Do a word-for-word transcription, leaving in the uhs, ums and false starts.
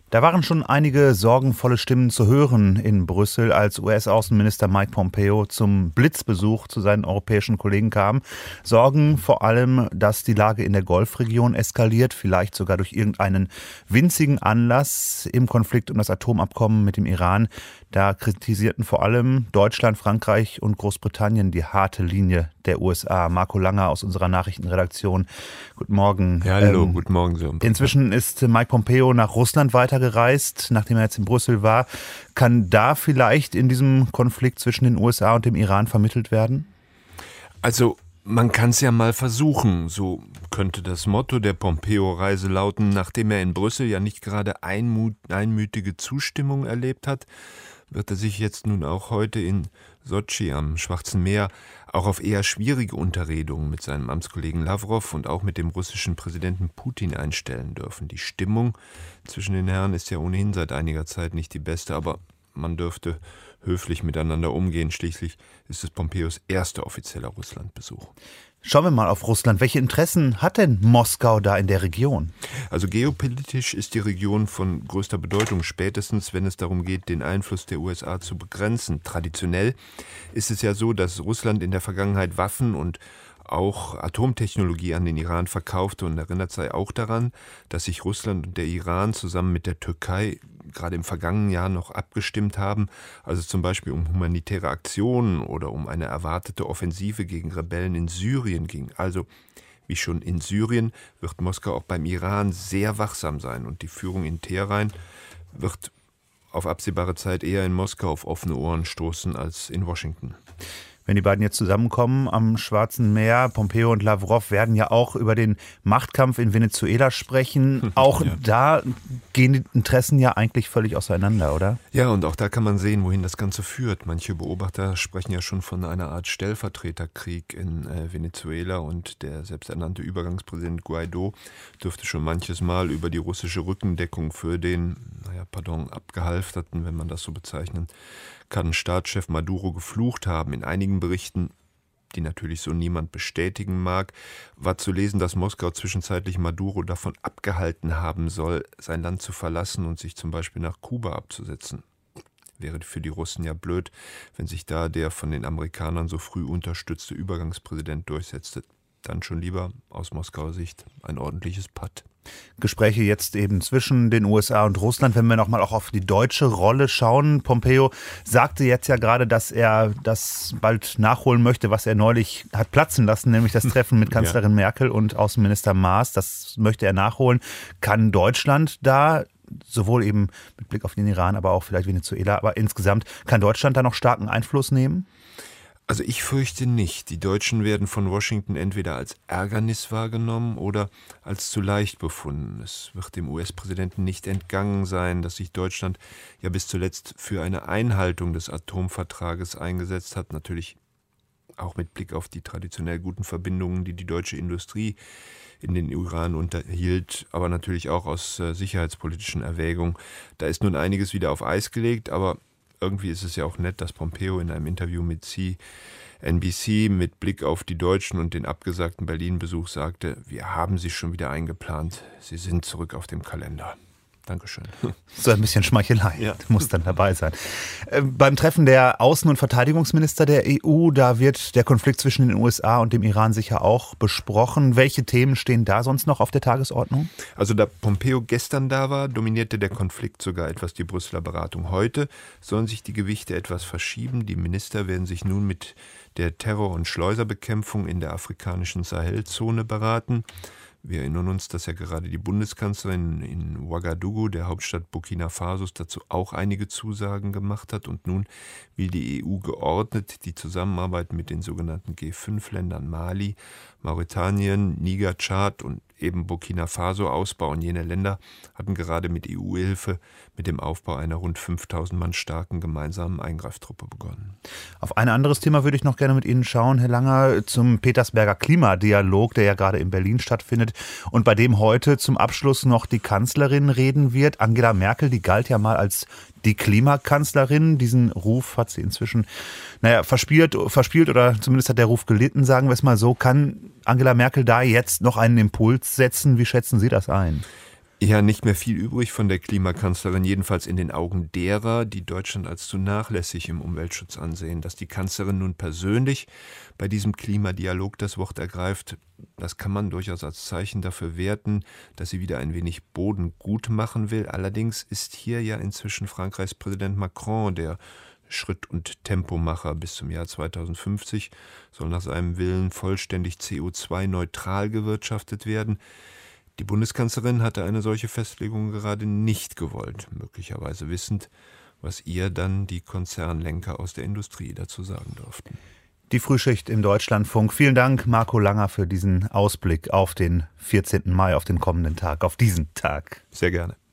Da waren schon einige sorgenvolle Stimmen zu hören in Brüssel, als U S-Außenminister Mike Pompeo zum Blitzbesuch zu seinen europäischen Kollegen kam. Sorgen vor allem, dass die Lage in der Golfregion eskaliert, vielleicht sogar durch irgendeinen winzigen Anlass im Konflikt um das Atomabkommen mit dem Iran. Da kritisierten vor allem Deutschland, Frankreich und Großbritannien die harte Linie der U S A. Marco Langer aus unserer Nachrichtenredaktion. Guten Morgen. Ja, hallo, ähm, guten Morgen. So. Inzwischen ist Mike Pompeo nach Russland weitergereist, nachdem er jetzt in Brüssel war. Kann da vielleicht in diesem Konflikt zwischen den U S A und dem Iran vermittelt werden? Also man kann es ja mal versuchen. So könnte das Motto der Pompeo-Reise lauten, nachdem er in Brüssel ja nicht gerade einmut, einmütige Zustimmung erlebt hat, wird er sich jetzt nun auch heute in Sotschi am Schwarzen Meer auch auf eher schwierige Unterredungen mit seinem Amtskollegen Lavrov und auch mit dem russischen Präsidenten Putin einstellen dürfen. Die Stimmung zwischen den Herren ist ja ohnehin seit einiger Zeit nicht die beste, aber man dürfte höflich miteinander umgehen. Schließlich ist es Pompeos erster offizieller Russlandbesuch. Schauen wir mal auf Russland. Welche Interessen hat denn Moskau da in der Region? Also geopolitisch ist die Region von größter Bedeutung, spätestens wenn es darum geht, den Einfluss der U S A zu begrenzen. Traditionell ist es ja so, dass Russland in der Vergangenheit Waffen und auch Atomtechnologie an den Iran verkaufte, und erinnert sei auch daran, dass sich Russland und der Iran zusammen mit der Türkei gerade im vergangenen Jahr noch abgestimmt haben, also zum Beispiel um humanitäre Aktionen oder um eine erwartete Offensive gegen Rebellen in Syrien ging. Also wie schon in Syrien wird Moskau auch beim Iran sehr wachsam sein, und die Führung in Teheran wird auf absehbare Zeit eher in Moskau auf offene Ohren stoßen als in Washington. Wenn die beiden jetzt zusammenkommen am Schwarzen Meer, Pompeo und Lavrov werden ja auch über den Machtkampf in Venezuela sprechen. Auch ja. Da gehen die Interessen ja eigentlich völlig auseinander, oder? Ja, und auch da kann man sehen, wohin das Ganze führt. Manche Beobachter sprechen ja schon von einer Art Stellvertreterkrieg in äh, Venezuela, und der selbsternannte Übergangspräsident Guaido dürfte schon manches Mal über die russische Rückendeckung für den, naja, pardon, abgehalfterten, wenn man das so bezeichnen kann, Staatschef Maduro geflucht haben. In einigen Berichten, die natürlich so niemand bestätigen mag, war zu lesen, dass Moskau zwischenzeitlich Maduro davon abgehalten haben soll, sein Land zu verlassen und sich zum Beispiel nach Kuba abzusetzen. Wäre für die Russen ja blöd, wenn sich da der von den Amerikanern so früh unterstützte Übergangspräsident durchsetzte. Dann schon lieber aus Moskauer Sicht ein ordentliches Patt. Gespräche jetzt eben zwischen den U S A und Russland. Wenn wir nochmal auch auf die deutsche Rolle schauen. Pompeo sagte jetzt ja gerade, dass er das bald nachholen möchte, was er neulich hat platzen lassen, nämlich das Treffen mit Kanzlerin ja. Merkel und Außenminister Maas. Das möchte er nachholen. Kann Deutschland da, sowohl eben mit Blick auf den Iran, aber auch vielleicht Venezuela, aber insgesamt, kann Deutschland da noch starken Einfluss nehmen? Also ich fürchte nicht. Die Deutschen werden von Washington entweder als Ärgernis wahrgenommen oder als zu leicht befunden. Es wird dem U S-Präsidenten nicht entgangen sein, dass sich Deutschland ja bis zuletzt für eine Einhaltung des Atomvertrages eingesetzt hat. Natürlich auch mit Blick auf die traditionell guten Verbindungen, die die deutsche Industrie in den Iran unterhielt, aber natürlich auch aus äh, sicherheitspolitischen Erwägungen. Da ist nun einiges wieder auf Eis gelegt, aber irgendwie ist es ja auch nett, dass Pompeo in einem Interview mit C N B C mit Blick auf die Deutschen und den abgesagten Berlin-Besuch sagte, wir haben sie schon wieder eingeplant, sie sind zurück auf dem Kalender. Dankeschön. So ein bisschen Schmeichelei, ja. Muss dann dabei sein. Äh, beim Treffen der Außen- und Verteidigungsminister der E U, da wird der Konflikt zwischen den U S A und dem Iran sicher auch besprochen. Welche Themen stehen da sonst noch auf der Tagesordnung? Also da Pompeo gestern da war, dominierte der Konflikt sogar etwas die Brüsseler Beratung. Heute sollen sich die Gewichte etwas verschieben. Die Minister werden sich nun mit der Terror- und Schleuserbekämpfung in der afrikanischen Sahelzone beraten. Wir erinnern uns, dass ja gerade die Bundeskanzlerin in Ouagadougou, der Hauptstadt Burkina Fasos, dazu auch einige Zusagen gemacht hat. Und nun will die E U geordnet die Zusammenarbeit mit den sogenannten G fünf Ländern Mali, Mauretanien, Niger, Tschad und eben Burkina Faso ausbauen. Jene Länder hatten gerade mit E U-Hilfe mit dem Aufbau einer rund fünftausend Mann starken gemeinsamen Eingreiftruppe begonnen. Auf ein anderes Thema würde ich noch gerne mit Ihnen schauen, Herr Langer, zum Petersberger Klimadialog, der ja gerade in Berlin stattfindet und bei dem heute zum Abschluss noch die Kanzlerin reden wird. Angela Merkel, die galt ja mal als die Klimakanzlerin. Diesen Ruf hat sie inzwischen, naja, verspielt, verspielt oder zumindest hat der Ruf gelitten, sagen wir es mal so. Kann Angela Merkel da jetzt noch einen Impuls setzen? Wie schätzen Sie das ein? Ja, nicht mehr viel übrig von der Klimakanzlerin, jedenfalls in den Augen derer, die Deutschland als zu nachlässig im Umweltschutz ansehen. Dass die Kanzlerin nun persönlich bei diesem Klimadialog das Wort ergreift, das kann man durchaus als Zeichen dafür werten, dass sie wieder ein wenig Boden gut machen will. Allerdings ist hier ja inzwischen Frankreichs Präsident Macron der Schritt- und Tempomacher. Bis zum Jahr zweitausendfünfzig soll nach seinem Willen vollständig C O zwei neutral gewirtschaftet werden. Die Bundeskanzlerin hatte eine solche Festlegung gerade nicht gewollt, möglicherweise wissend, was ihr dann die Konzernlenker aus der Industrie dazu sagen durften. Die Frühschicht im Deutschlandfunk. Vielen Dank, Marco Langer, für diesen Ausblick auf den vierzehnten Mai, auf den kommenden Tag, auf diesen Tag. Sehr gerne.